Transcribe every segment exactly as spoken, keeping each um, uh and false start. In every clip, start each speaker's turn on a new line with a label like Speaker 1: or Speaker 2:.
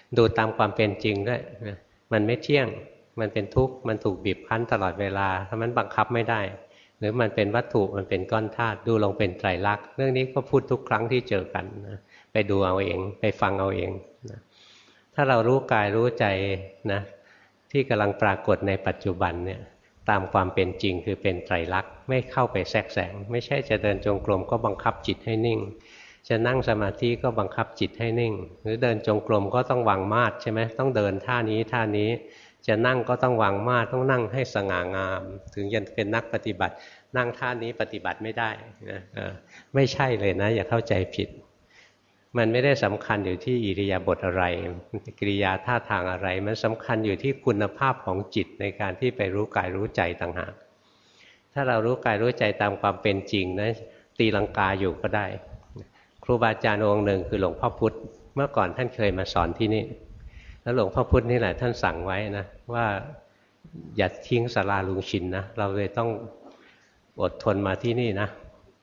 Speaker 1: ดูตามความเป็นจริงด้วยมันไม่เที่ยงมันเป็นทุกข์มันถูกบีบคั้นตลอดเวลาถ้ามันบังคับไม่ได้หรือมันเป็นวัตถุมันเป็นก้อนธาตุดูลงเป็นไตรลักษณ์เรื่องนี้ก็พูดทุกครั้งที่เจอกันนะไปดูเอาเองไปฟังเอาเองนะถ้าเรารู้กายรู้ใจนะที่กำลังปรากฏในปัจจุบันเนี่ยตามความเป็นจริงคือเป็นไตรลักษณ์ไม่เข้าไปแทรกแซงไม่ใช่จะเดินจงกรมก็บังคับจิตให้นิ่งจะนั่งสมาธิก็บังคับจิตให้นิ่งหรือเดินจงกรมก็ต้องวางมาดใช่ไหมต้องเดินท่านี้ท่านี้จะนั่งก็ต้องวางมาดต้องนั่งให้สง่างามถึงจะเป็นนักปฏิบัตินั่งท่านี้ปฏิบัติไม่ได้นะไม่ใช่เลยนะอย่าเข้าใจผิดมันไม่ได้สำคัญอยู่ที่อิริยาบถอะไรกิริยาท่าทางอะไรมันสำคัญอยู่ที่คุณภาพของจิตในการที่ไปรู้กายรู้ใจต่างหากถ้าเรารู้กายรู้ใจตามความเป็นจริงนะตีลังกาอยู่ก็ได้ครูบาอาจารย์องค์หนึ่งคือหลวงพ่อพุธเมื่อก่อนท่านเคยมาสอนที่นี่แล้วหลวงพ่อพุธนี่แหละท่านสั่งไว้นะว่าอย่าทิ้งศาลาลุงชินนะเราเลยต้องอดทนมาที่นี่นะ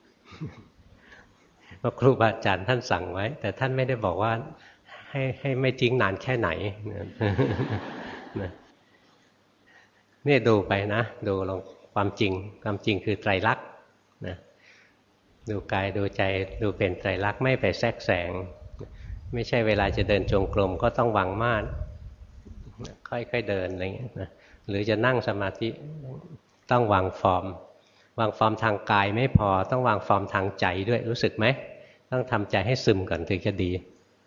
Speaker 1: เพราะครูบาอาจารย์ท่านสั่งไว้แต่ท่านไม่ได้บอกว่าให้ให้ไม่ทิ้งนานแค่ไหนนี่ดูไปนะดูลงความจริงความจริงคือไตรลักษณ์นะดูกายดูใจดูเป็นไตรลักษณ์ไม่ไปแทรกแซงไม่ใช่เวลาจะเดินจงกรมก็ต้องวางมาดค่อยๆเดินอะไรเงี้ยนะหรือจะนั่งสมาธิต้องวางฟอร์มวางฟอร์มทางกายไม่พอต้องวางฟอร์มทางใจด้วยรู้สึกไหมต้องทำใจให้ซึมก่อนถึงจะดี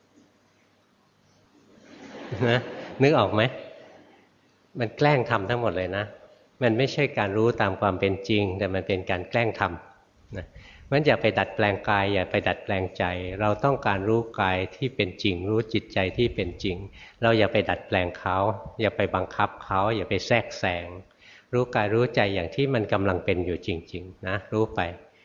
Speaker 1: นะนึกออกไหมมันแกล้งทำทั้งหมดเลยนะมันไม่ใช่การรู้ตามความเป็นจริงแต่มันเป็นการแกล้งทำนะมันอย่าไปดัดแปลงกายอย่าไปดัดแปลงใจเราต้องการรู้กายที่เป็นจริงรู้จิตใจที่เป็นจริงเราอย่าไปดัดแปลงเขาอย่าไปบังคับเขาอย่าไปแทรกแซงรู้กายรู้ใจอย่างที่มันกำลังเป็นอยู่จริงๆนะรู้ไป